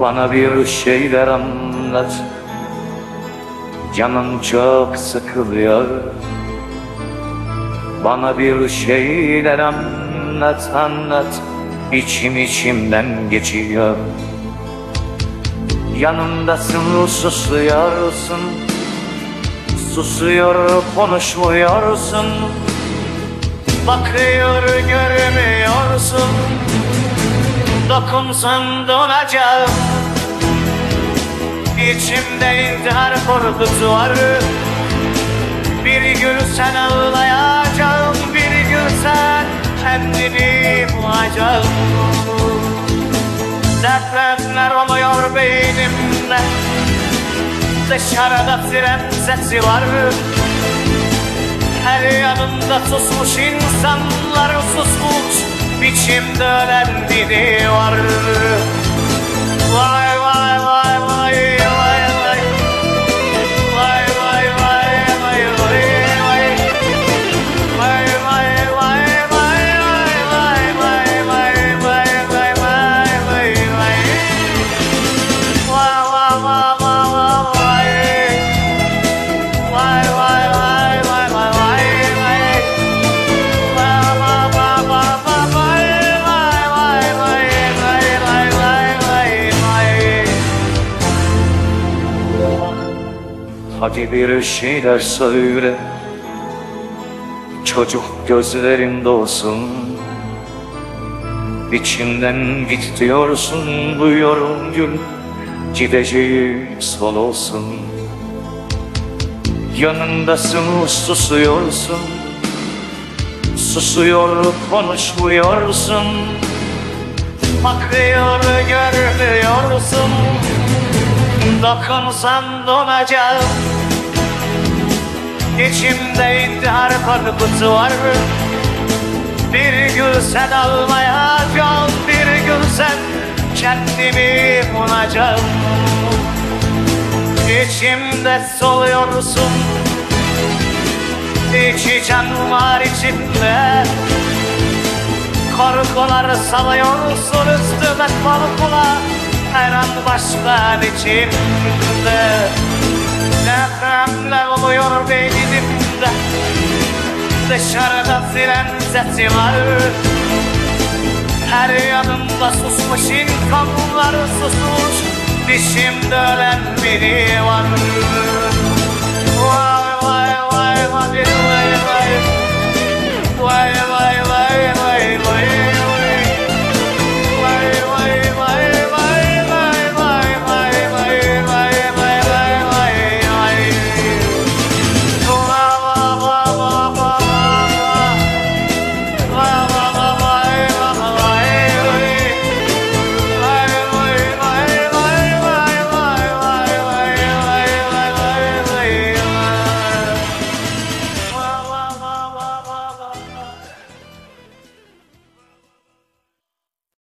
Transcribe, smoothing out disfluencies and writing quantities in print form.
Bana bir şeyler anlat, canım çok sıkılıyor. Bana bir şeyler anlat, anlat, içimden geçiyor. Yanımdasın, susuyorsun, susuyor, konuşmuyorsun. Bakıyor, görmüyorsun. Dokunsan donacağım. İçimde intihar korkusu var. Bir gün sen ağlayacağım, bir gün sen kendini bulacağım. Depremler oluyor beynimde, dışarıda tren sesi var. Her yanımda susmuş insanlar, susmuş biçimde ölen biri var. Vay vay vay vay vay vay. Vay vay vay vay vay vay. Vay vay vay vay vay vay vay vay vay vay vay vay. Vay vay vay vay vay. Vay vay vay vay vay vay vay. Vay vay vay vay vay vay vay vay vay vay vay. Hadi bir şeyler söyle, çocuk gözlerin dolsun. İçimden git diyorsun, duyuyorum gün gideceği son olsun. Yanındasın, susuyorsun, susuyor, konuşmuyorsun. Bakıyor, görmüyorsun. Dokunsan donacağım. İçimde intihar korkusu var. Bir gün sen ağlayacağım, bir gün sen kendimi bulacağım. İçimde soluyorsun, İçi can var içimde. Korkular salıyorsun üstüme, korkular her an başka biçimde. Depremler oluyor beynimde, dışarıda siren sesi var. Her yanımda susmuş insanlar, susmuş biçimde ölen biri var.